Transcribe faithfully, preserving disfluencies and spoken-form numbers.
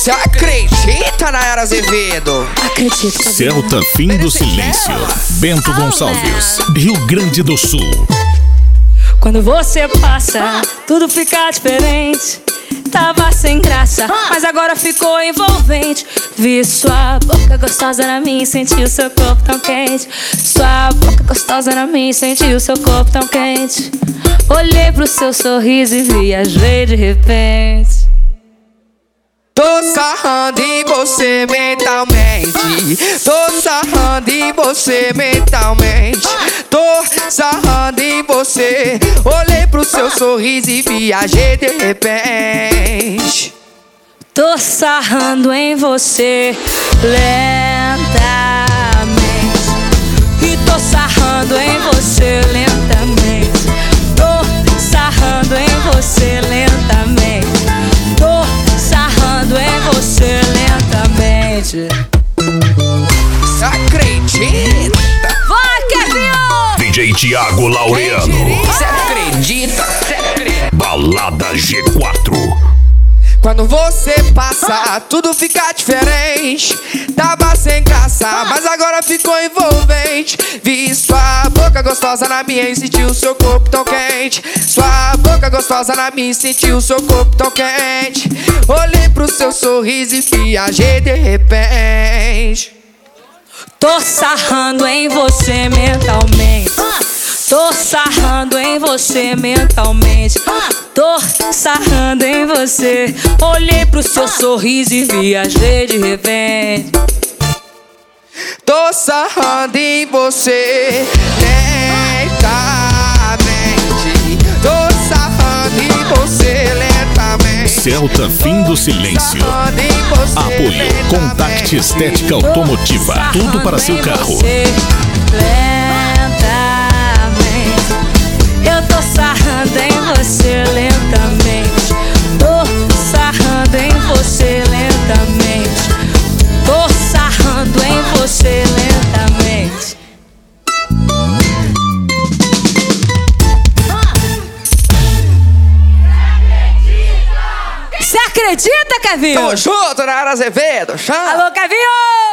Cê acredita, Nayara Azevedo? Acredito. Celta Fim do Silêncio. Bento Gonçalves, Rio Grande do Sul. Quando você passa, tudo fica diferente. Tava sem graça, mas agora ficou envolvente. Vi sua boca gostosa na minha e senti o seu corpo tão quente. Sua boca gostosa na minha e senti o seu corpo tão quente. Olhei pro seu sorriso e viajei de repente. Tô sarrando em você mentalmente. Tô sarrando em você mentalmente. Tô sarrando em você. Olhei pro seu sorriso e viajei de repente. Tô sarrando em você lentamente. E tô sarrando em você lentamente. Tô sarrando em você lentamente. Tô sarrando em você lentamente. Cê acredita? Vai, Kevinho! D J Thiago Laureano. Cê acredita? Cê acredita? Balada G quatro. Quando você passa, tudo fica diferente. Tava sem graça, mas agora ficou envolvente. Vi sua boca gostosa na minha e senti o seu corpo tão quente. Sua boca gostosa na minha e senti o seu corpo tão quente. Olhei pro seu sorriso e viajei de repente. Tô sarrando em você mentalmente. Tô sarrando em você mentalmente. Tô sarrando em você. Olhei pro seu sorriso e viajei de repente. Tô sarrando em você lentamente. Tô sarrando em você lentamente. Celta Fim do Silêncio. Apoio Contact Estética Automotiva. Tudo para seu carro. Eu tô sarrando em você lentamente. Tô sarrando em você lentamente. Tô sarrando em você lentamente. Você acredita, Kevinho? Tamo junto, Nayara Azevedo. Chama. Alô, Kevinho!